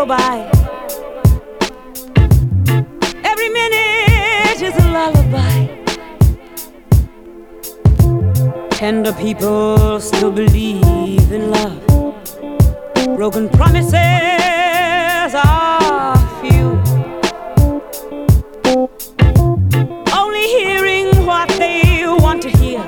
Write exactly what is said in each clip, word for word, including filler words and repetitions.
by. Every minute is a lullaby. Tender people still believe in love. Broken promises are few. Only hearing what they want to hear.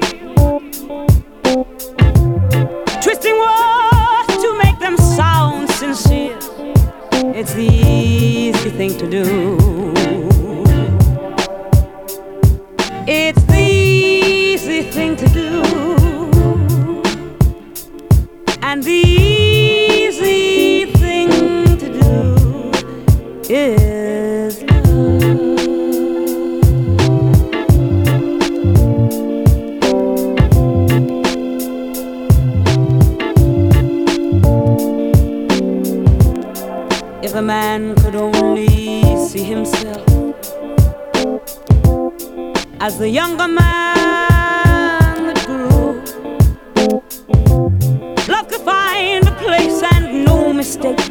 Twisting words to make them sound sincere. It's the easy thing to do. It's the easy thing to do. And the easy thing to do is love. If a man could only see himself as the younger man that grew, love could find a place and no mistake.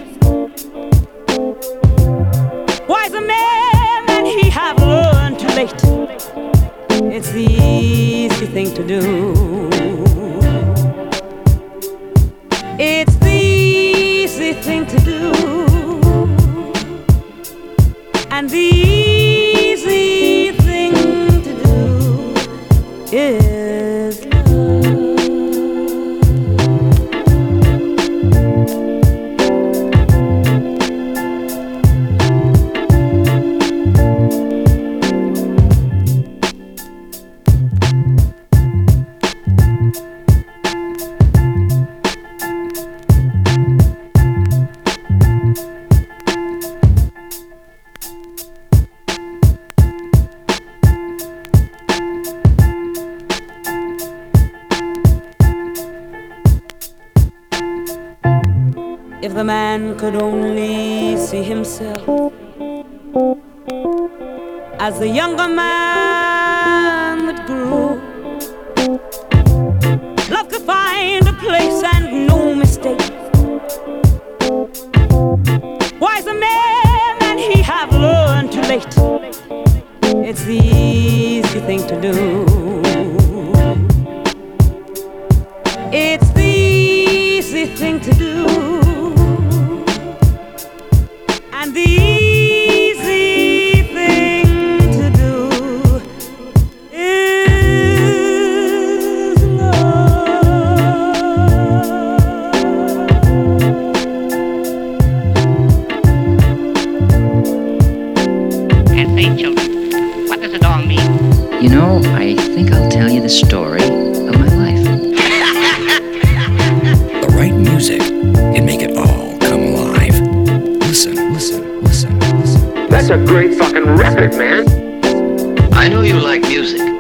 Wiser men than he have learned too late. It's the easy thing to do. It's the easy thing to do. And the easy thing to do is love. If the man could only see himself as the younger man that grew, love could find a place and no mistake. Wiser men than he have learned too late. It's the easy thing to do. It's the easy thing to do. And the easy thing to do is love. And say, children, what does it all mean? You know, I think I'll tell you the story of my life. The right music can make it all come alive. Listen, listen, listen, listen. That's a great fucking record, man. I know you like music.